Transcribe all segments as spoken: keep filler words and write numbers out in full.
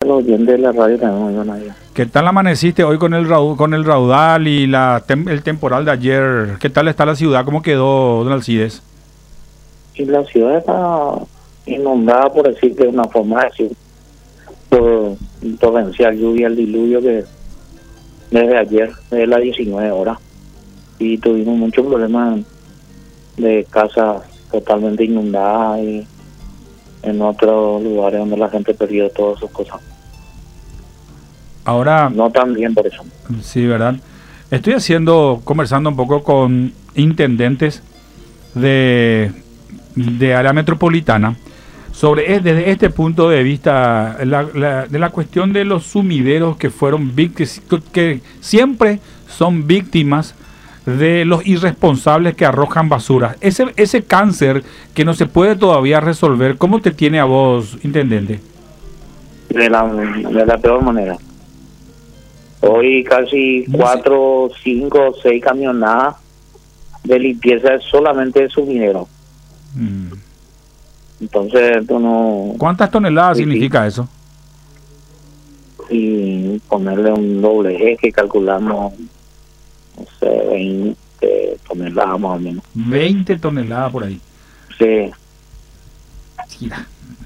los oyentes de la radio también, bueno, ahí. ¿Qué tal amaneciste hoy con el raudal, con el raudal y la tem, el temporal de ayer? ¿Qué tal está la ciudad? ¿Cómo quedó, don Alcides? Y la ciudad está inundada, por decir de una forma de decir, por torrencial lluvia, el diluvio que desde ayer, desde las diecinueve horas, y tuvimos muchos problemas de casas totalmente inundadas y en otros lugares donde la gente perdió todas sus cosas. Ahora... No tan bien por eso. Sí, ¿verdad? Estoy haciendo, conversando un poco con intendentes de, de área metropolitana sobre desde este punto de vista la, la, de la cuestión de los sumideros que fueron víctimas, que siempre son víctimas de los irresponsables que arrojan basura. Ese, ese cáncer que no se puede todavía resolver, ¿cómo te tiene a vos, intendente? De la, de la peor manera. Hoy casi cuatro, cinco, seis camionadas de limpieza solamente de sumidero. Mm. Entonces, tú no... ¿Cuántas toneladas sí, significa eso? Y ponerle un doble G que calculamos, no sé, veinte toneladas más o menos. veinte toneladas por ahí. Sí. Mira.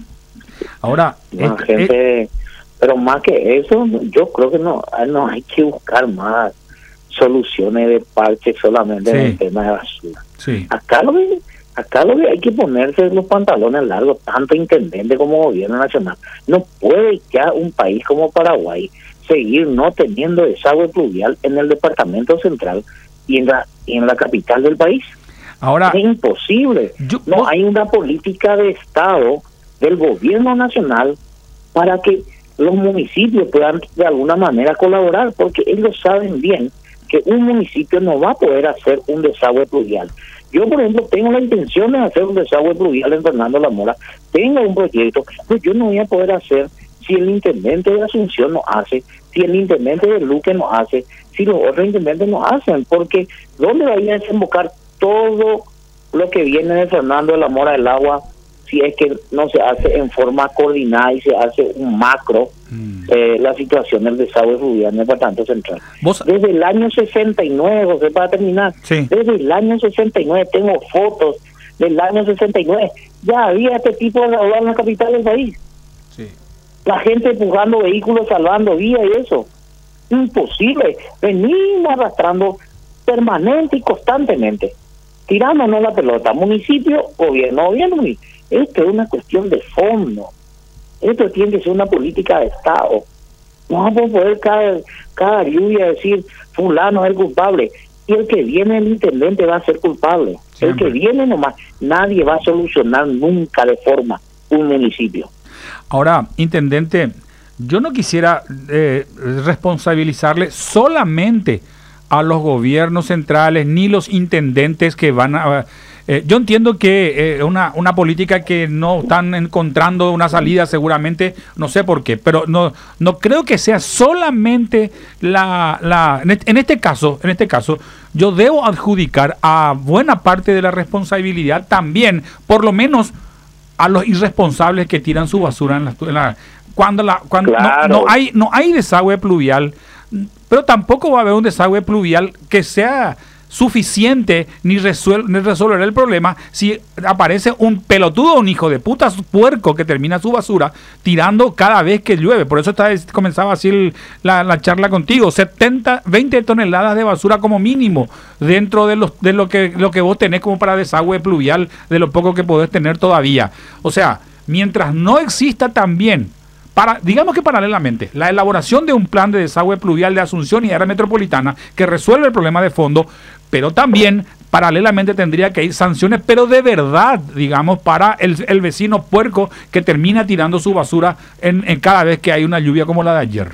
Ahora... La este, gente... Eh, pero más que eso, yo creo que no, no hay que buscar más soluciones de parche solamente sí. en el tema de basura. Sí. Acá lo que, acá lo que hay que ponerse los pantalones largos, tanto intendente como gobierno nacional. No puede ya un país como Paraguay seguir no teniendo desagüe pluvial en el departamento central y en la, y en la capital del país. Ahora, es imposible. Yo, no vos... hay una política de Estado del gobierno nacional para que los municipios puedan de alguna manera colaborar, porque ellos saben bien que un municipio no va a poder hacer un desagüe pluvial. Yo, por ejemplo, tengo la intención de hacer un desagüe pluvial en Fernando La Mora, tengo un proyecto, pues yo no voy a poder hacer si el intendente de Asunción no hace, si el intendente de Luque no hace, si los otros intendentes no hacen, porque ¿dónde va a desembocar todo lo que viene de Fernando La Mora del agua si es que no se hace en forma coordinada y se hace un macro mm. eh, la situación del desagüe fluvial en el departamento central? ¿Vos? Desde el año sesenta y nueve, José, para terminar, sí. desde el año sesenta y nueve, tengo fotos del año sesenta y nueve, ya había este tipo de raudal en la capital del país. Sí. La gente empujando vehículos, salvando vías y eso. Imposible. Venimos arrastrando permanente y constantemente, tirándonos la pelota. Municipio, gobierno, gobierno. Esto es una cuestión de fondo. Esto tiene que ser una política de Estado. No vamos a poder cada, cada lluvia decir fulano es el culpable. Y el que viene, el intendente, va a ser culpable. Siempre. El que viene nomás, nadie va a solucionar nunca de forma un municipio. Ahora, intendente, yo no quisiera eh, responsabilizarle solamente a los gobiernos centrales ni los intendentes que van a... Eh, yo entiendo que eh, una, una política que no están encontrando una salida seguramente, no sé por qué, pero no no creo que sea solamente la... la en, este, en este caso, en este caso, yo debo adjudicar a buena parte de la responsabilidad también, por lo menos a los irresponsables que tiran su basura en la... En la cuando la cuando claro. no, no hay no hay desagüe pluvial, pero tampoco va a haber un desagüe pluvial que sea suficiente ni, resuel, ni resolver el problema si aparece un pelotudo, un hijo de puta puerco que termina su basura tirando cada vez que llueve. Por eso está, comenzaba así el, la, la charla contigo. setenta, veinte toneladas de basura como mínimo dentro de, los, de lo, que, lo que vos tenés como para desagüe pluvial, de lo poco que podés tener todavía. O sea, mientras no exista también, para, digamos que paralelamente, la elaboración de un plan de desagüe pluvial de Asunción y área metropolitana que resuelve el problema de fondo, pero también paralelamente tendría que ir sanciones, pero de verdad, digamos, para el, el vecino puerco que termina tirando su basura en, en cada vez que hay una lluvia como la de ayer.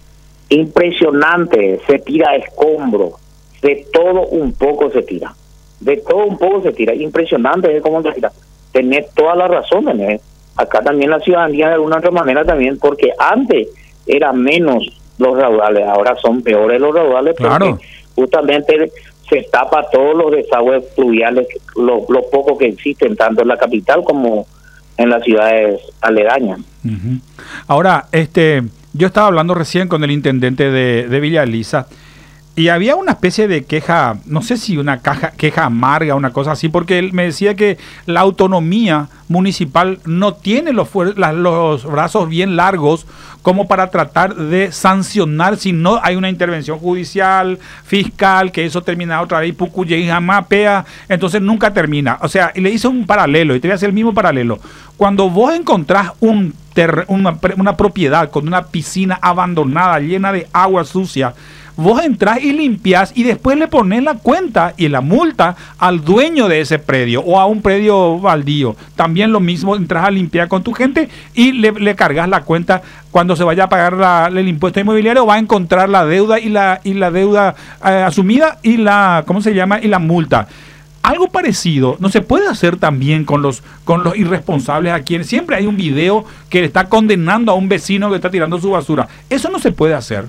Impresionante, se tira escombro, de todo un poco se tira, de todo un poco se tira, impresionante es cómo se tira. Tenés toda la razón, tenés. Acá también la ciudadanía de alguna otra manera también, porque antes era menos los raudales, ahora son peores los raudales, claro. Porque justamente se tapa todos los desagües fluviales, lo, lo poco que existen, tanto en la capital como en las ciudades aledañas. Uh-huh. Ahora, este, yo estaba hablando recién con el intendente de, de Villa Elisa y había una especie de queja, no sé si una caja, queja amarga, una cosa así, porque él me decía que la autonomía municipal no tiene los, los brazos bien largos como para tratar de sancionar si no hay una intervención judicial, fiscal, que eso termina otra vez, Pucuye y Jamapea, entonces nunca termina. O sea, y le hice un paralelo, y te voy a hacer el mismo paralelo. Cuando vos encontrás un ter, una, una propiedad con una piscina abandonada, llena de agua sucia, vos entrás y limpiás y después le pones la cuenta y la multa al dueño de ese predio o a un predio baldío. También lo mismo, entras a limpiar con tu gente y le, le cargas la cuenta. Cuando se vaya a pagar la, el impuesto inmobiliario va a encontrar la deuda y la, y la deuda eh, asumida y la, ¿cómo se llama? Y la multa. Algo parecido no se puede hacer también con los con los irresponsables a quienes siempre hay un video que le está condenando a un vecino que está tirando su basura. Eso no se puede hacer.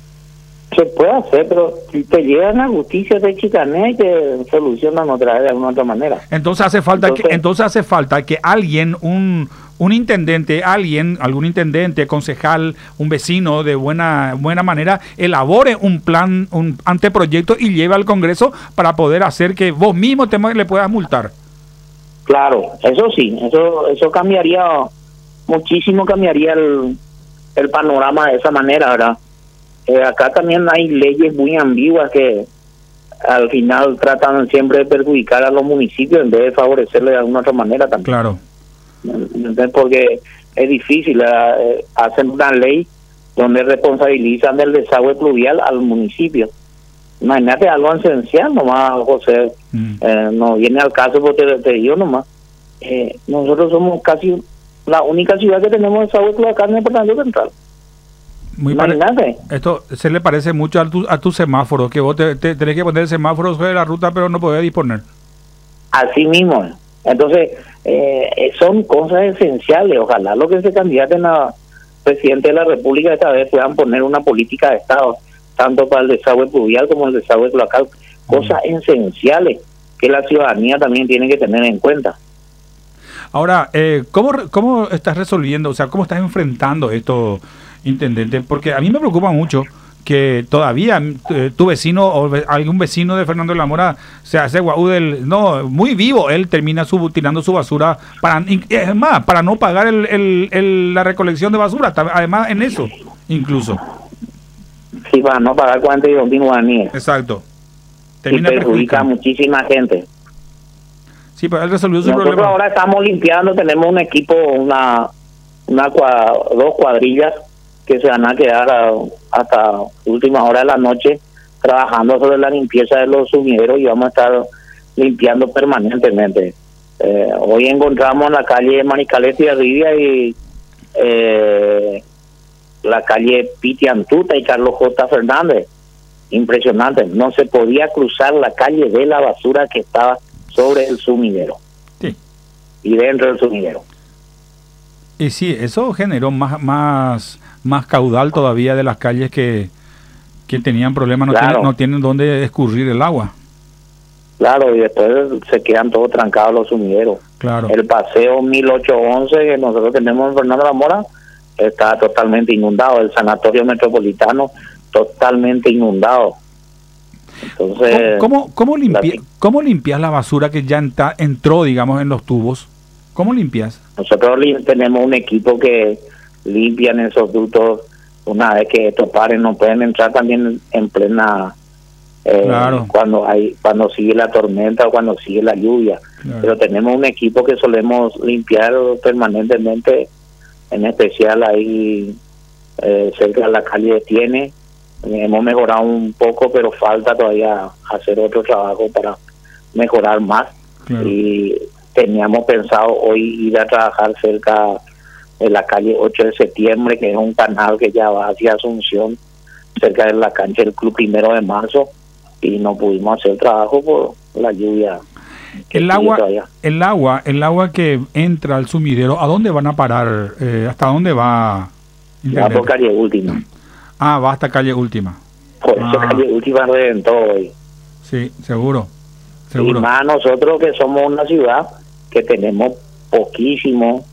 Se puede hacer, pero si te llegan a justicia, te chicanea y te solucionan otra vez de alguna otra manera. Entonces hace falta entonces, que entonces hace falta que alguien, un un intendente, alguien, algún intendente, concejal, un vecino de buena buena manera elabore un plan, un anteproyecto y lleve al Congreso para poder hacer que vos mismo te le puedas multar. Claro, eso sí, eso eso cambiaría muchísimo, cambiaría el, el panorama de esa manera, ¿verdad? Eh, acá también hay leyes muy ambiguas que al final tratan siempre de perjudicar a los municipios en vez de favorecerle de alguna otra manera también. Claro. Entonces, porque es difícil, eh, hacen una ley donde responsabilizan del desagüe pluvial al municipio. Imagínate algo esencial nomás, José, mm. eh, no viene al caso porque te, te digo nomás, eh, nosotros somos casi la única ciudad que tenemos desagüe pluvial acá en el Departamento Central. Muy pare- esto se le parece mucho a tu, a tu semáforo, que vos te, te, tenés que poner el semáforo sobre la ruta, pero no podés disponer. Así mismo. Entonces, eh, son cosas esenciales. Ojalá los que se candidaten a presidente de la República esta vez puedan poner una política de Estado, tanto para el desagüe pluvial como el desagüe cloacal, cosas mm. esenciales que la ciudadanía también tiene que tener en cuenta. Ahora, eh, ¿cómo, ¿cómo estás resolviendo, o sea, cómo estás enfrentando esto, intendente? Porque a mí me preocupa mucho que todavía eh, tu vecino o ve, algún vecino de Fernando de la Mora se hace guau del, no, muy vivo, él termina su, tirando su basura, para es más, para no pagar el, el, el, la recolección de basura, además en eso, incluso. Sí, para no pagar cuarenta y dos mil guaraníes. Exacto. Termina y perjudica a muchísima gente. Sí, pero él resolvió su Nosotros problema. Ahora estamos limpiando, tenemos un equipo, una, una dos cuadrillas que se van a quedar a, hasta última hora de la noche trabajando sobre la limpieza de los sumideros y vamos a estar limpiando permanentemente. Eh, hoy encontramos la calle Mariscalete y Arribia y eh, la calle Piti Antuta y Carlos J. Fernández. Impresionante, no se podía cruzar la calle de la basura que estaba sobre el sumidero. Sí. Y dentro del sumidero. Y sí, eso generó más más más caudal todavía de las calles que, que tenían problemas, no, claro. tienen, no tienen dónde escurrir el agua. Claro, y después se quedan todos trancados los sumideros. Claro. El paseo mil ochocientos once que nosotros tenemos en Fernando de la Mora está totalmente inundado, el sanatorio metropolitano totalmente inundado. Entonces, ¿Cómo, cómo, cómo, limpia, la, ¿Cómo limpias la basura que ya entra, entró, digamos, en los tubos? ¿Cómo limpias? Nosotros li- tenemos un equipo que limpian esos ductos. Una vez que estos pares no pueden entrar también en plena eh, claro. cuando hay cuando sigue la tormenta o cuando sigue la lluvia. Claro. Pero tenemos un equipo que solemos limpiar permanentemente, en especial ahí eh, cerca de la calle de Tiene. Hemos mejorado un poco, pero falta todavía hacer otro trabajo para mejorar más. Claro. Y teníamos pensado hoy ir a trabajar cerca de la calle ocho de septiembre, que es un canal que ya va hacia Asunción, cerca de la cancha del Club Primero de Marzo, y no pudimos hacer trabajo por la lluvia. El agua, el agua, el agua que entra al sumidero, ¿a dónde van a parar? Eh, ¿Hasta dónde va? Va por calle Última. Ah, va hasta calle Última. Por ah. eso calle Última reventó hoy. Sí, seguro, seguro. Y más nosotros que somos una ciudad que tenemos poquísimo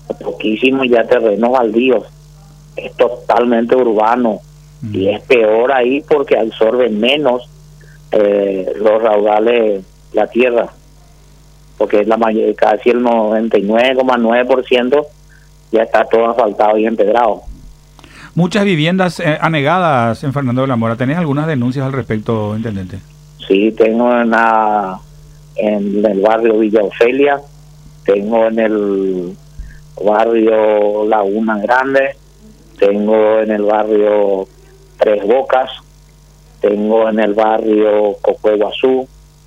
poquísimos ya terrenos baldíos. Es totalmente urbano mm. y es peor ahí porque absorben menos eh, los raudales la tierra, porque la mayoría, casi el noventa y nueve coma nueve por ciento ya está todo asfaltado y empedrado. Muchas viviendas eh, anegadas en Fernando de la Mora. ¿Tenés algunas denuncias al respecto, intendente? Sí, tengo en, la, en el barrio Villa Ofelia, tengo en el barrio Laguna Grande, tengo en el barrio Tres Bocas, tengo en el barrio Cocueguazú,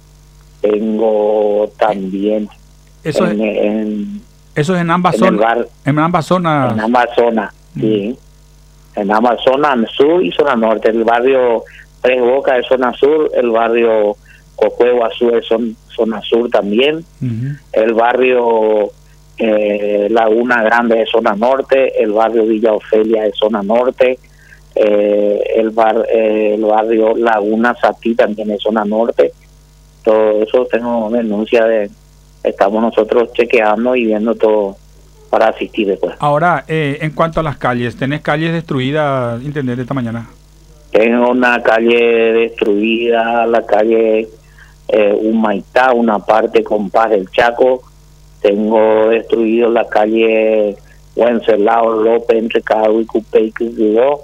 tengo también eso en, es, en, eso es en ambas zonas. En ambas zonas. En ambas zonas, mm. sí. En ambas zonas, sur y zona norte. El barrio Tres Bocas es zona sur, el barrio Cocueguazú es son, zona sur también, uh-huh. el barrio eh, Laguna Grande es zona norte, el barrio Villa Ofelia es zona norte, eh, el, bar, eh, el barrio Laguna Satí también es zona norte. Todo eso tengo denuncia de, estamos nosotros chequeando y viendo todo para asistir después. Ahora, eh, en cuanto a las calles, ¿tenés calles destruidas, intendente, esta mañana? Tengo una calle destruida, la calle eh, Humaitá, una parte con Paz del Chaco. Tengo destruido la calle Wenceslao López entre Cabo y Cupey y Quibdó.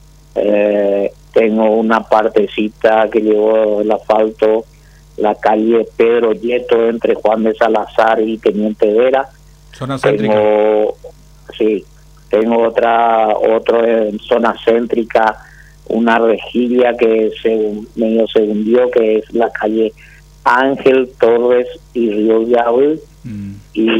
Eh, tengo una partecita que llevó el asfalto, la calle Pedro Yeto entre Juan de Salazar y Teniente Vera. Zona céntrica. Tengo, sí, tengo otra, otro en zona céntrica, una rejilla que se medio se hundió, que es la calle Ángel Torres y Río Yaúl, mm.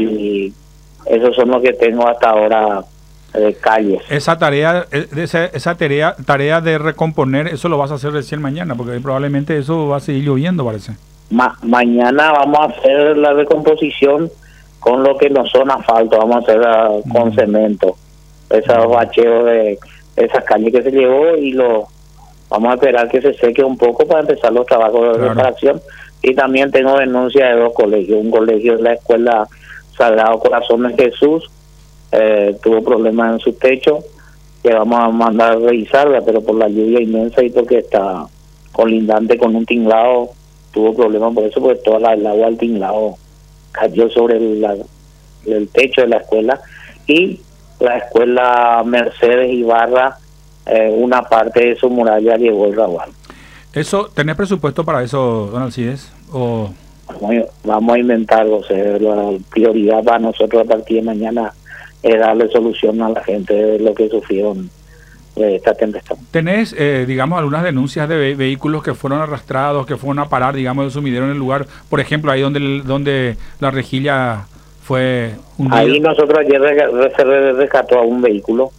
y esos son los que tengo hasta ahora de calles. Esa tarea, esa, esa tarea, tarea de recomponer, eso lo vas a hacer recién mañana, porque probablemente eso va a seguir lloviendo, parece. Ma mañana vamos a hacer la recomposición con lo que no son asfalto, vamos a hacer uh, mm. con cemento, esos mm. bacheos de esas calles que se llevó, y lo vamos a esperar que se seque un poco para empezar los trabajos de claro. reparación. Y también tengo denuncia de dos colegios, un colegio de la Escuela Sagrado Corazón de Jesús, eh, tuvo problemas en su techo, que vamos a mandar a revisarla, pero por la lluvia inmensa y porque está colindante con un tinglado, tuvo problemas por eso, porque toda la, el agua del tinglado cayó sobre el, la, el techo de la escuela. Y la escuela Mercedes Ibarra, eh, una parte de su muralla llevó el ragual. Eso, ¿tenés presupuesto para eso, don Alcides? O... Vamos, vamos a inventarlo, o sea, la prioridad para nosotros a partir de mañana es darle solución a la gente de lo que sufrieron de esta tempestad. ¿Tenés, eh, digamos, algunas denuncias de ve vehículos que fueron arrastrados, que fueron a parar, digamos, el sumidero en el lugar? Por ejemplo, ahí donde, donde la rejilla fue hundida. Ahí nosotros ayer se rescató a un vehículo,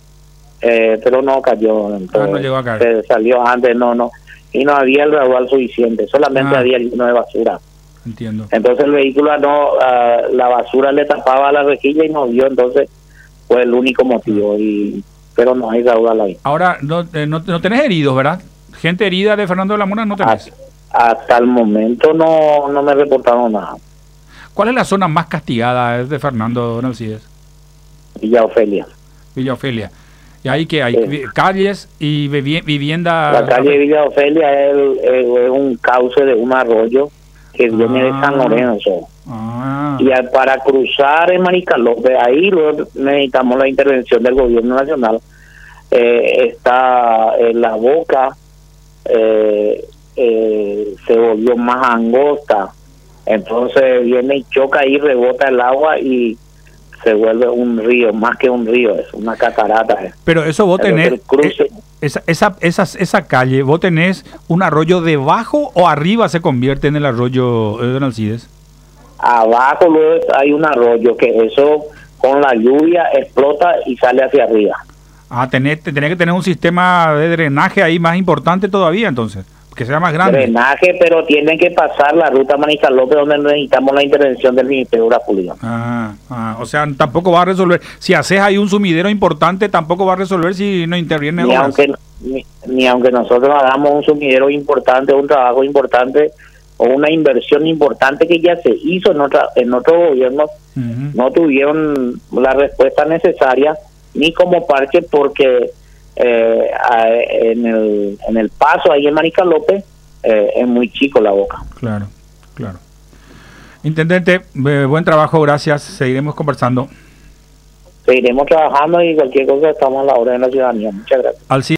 eh, pero no cayó. Entonces, ah, no llegó a caer. Se salió antes, no, no. Y no había el raudal suficiente, solamente ah. había lleno de basura. Entiendo. Entonces el vehículo, no, uh, la basura le tapaba la rejilla y no vio, entonces fue el único motivo. y Pero no hay raudal ahí. Ahora, no, eh, no, no tenés heridos, ¿verdad? Gente herida de Fernando de la Mora no tenés. Hasta, hasta el momento no, no me reportaron nada. ¿Cuál es la zona más castigada de Fernando, don Alcides? Villa Ofelia. Villa Ofelia. ¿Y ahí que hay? Sí. ¿Calles y vivienda? La calle Villa Ofelia es, es, es un cauce de un arroyo que ah. viene de San Lorenzo. Ah. Y al, para cruzar en Maricalópez, ahí luego necesitamos la intervención del gobierno nacional. Eh, está en la boca, eh, eh, se volvió más angosta. Entonces viene y choca y rebota el agua y se vuelve un río, más que un río, es una catarata. Pero eso vos tenés, eh, esa, esa, esa, esa calle, ¿vos tenés un arroyo debajo o arriba se convierte en el arroyo, eh, don Alcides? Abajo luego hay un arroyo que eso con la lluvia explota y sale hacia arriba. Ah, tenés, tenés que tener un sistema de drenaje ahí más importante todavía entonces, que sea más grande. Drenaje, pero tienen que pasar la ruta Manizalópez, donde necesitamos la intervención del Ministerio de la Pública. Ah, ah, o sea, tampoco va a resolver. Si haces ahí un sumidero importante, tampoco va a resolver si no interviene. Ni aunque, ni, ni aunque nosotros hagamos un sumidero importante, un trabajo importante, o una inversión importante que ya se hizo en otra en otros gobiernos, uh-huh. no tuvieron la respuesta necesaria ni como parche, porque eh, en el en el paso ahí en Mariscal López eh, es muy chico la boca. Claro, claro. Intendente, eh, buen trabajo, gracias. Seguiremos conversando. Seguiremos trabajando y cualquier cosa estamos a la hora de la ciudadanía. Muchas gracias. Al